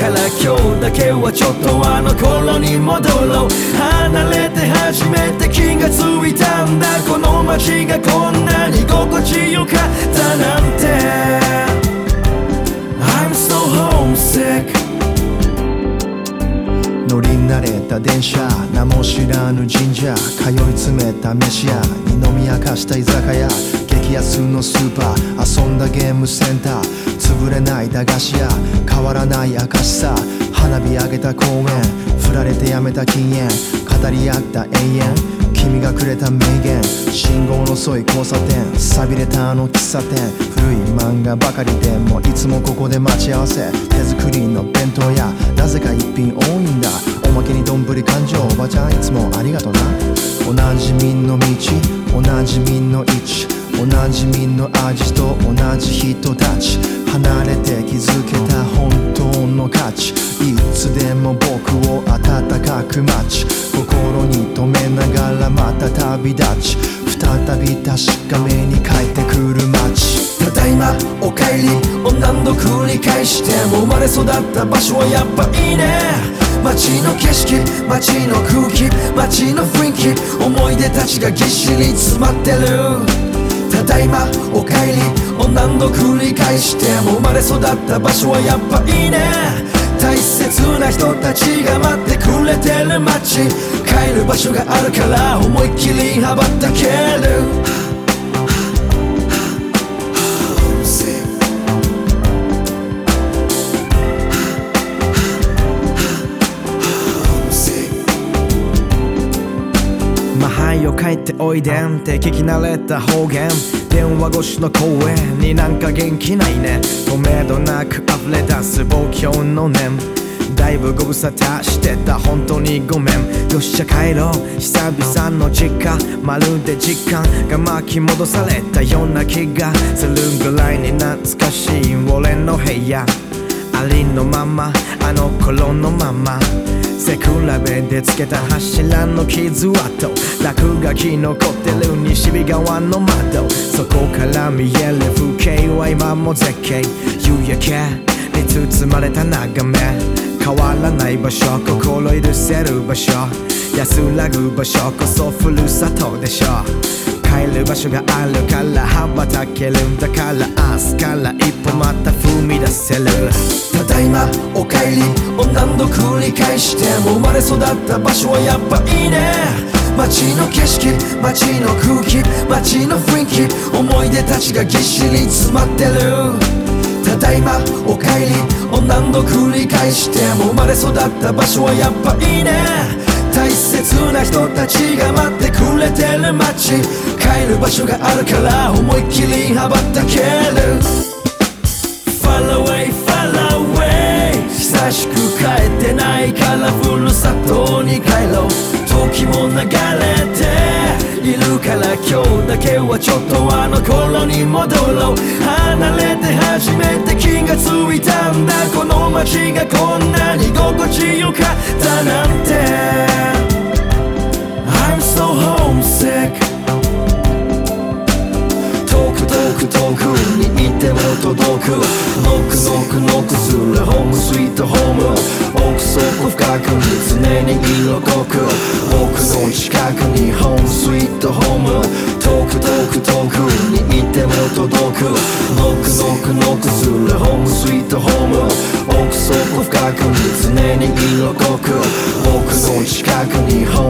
から今日だけはちょっとあの頃に戻ろう。離れて初めて気がついたんだ、この街がこんなに心地よかったなんて。 I'm so homesick。 乗り慣れた電車、名も知らぬ神社、通い詰めた飯屋、二宮化した居酒屋、激安のスーパー、遊んだゲームセンター、潰れない駄菓子屋、変わらない明かしさ、花火上げた公園、振られてやめた禁煙、語り合った永遠、君がくれた名言、信号の沿い交差点、寂れたあの喫茶店、古い漫画ばかりでもいつもここで待ち合わせ、手作りの弁当屋、なぜか一品多いんだ、おまけにどんぶり勘定、おばちゃんいつもありがとな。おなじみの道、おなじみの位置、おなじみの味と同じ人たち、離れて気づけた本当の価値、いつでも僕を温かく待ち、心に留めながらまた旅立ち、再び確かめに帰ってくる街。 ただいまおかえりを何度繰り返しても、生まれ育った場所はやっぱいいね。街の景色、街の空気、街の雰囲気、思い出たちがぎっしり詰まってる。ただいまおかえりを何度繰り返しても、生まれ育った場所はやっぱいいね。大切な人たちが待ってくれてる街、帰る場所があるから思いっきり羽ばたける。まあはいよ帰っておいでんって聞き慣れた方言、電話越しの声になんか元気ないね。透明度なく溢れ出す望郷の念、だいぶご無沙汰してた本当にごめん。よっしゃ帰ろう久々の実家、まるで時間が巻き戻されたような気がするぐらいに懐かしい俺の部屋、ありのままあの頃のまま、背比べでつけた柱の傷跡、落書き残ってる西日側の窓、そこから見える風景は今も絶景、夕焼けに包まれた眺め、変わらない場所、心許せる場所、安らぐ場所こそふるさとでしょ。帰る場所があるから羽ばたけるんだから、明日から一歩また踏み出せる。ただいまおかえりを何度繰り返しても、生まれ育った場所はやっぱいいね。街の景色、街の空気、街の雰囲気、思い出たちがぎっしり詰まってる。ただいまおかえりを何度繰り返しても、生まれ育った場所はやっぱいいね。大切な人たちが待ってくれてる街、帰る場所があるから思いっきり羽ばたける。 Far away, far away、 久しく帰ってないからふるさとに帰ろう。時も流れているから今日だけはちょっとあの頃に戻ろう。離れて初めて気がついたんだ、この街がこんなに心地よかったなんて。 I'm so homesick。 遠く遠く遠くにいても届く、ノックノックノックするホームスイートホーム、奥底深くに常に色濃く、僕の近くにホームスイートホーム、遠く遠く遠くにいても届く、ノックノックノックするホームスイートホーム、奥底深くに常に色濃く、僕の近くにホ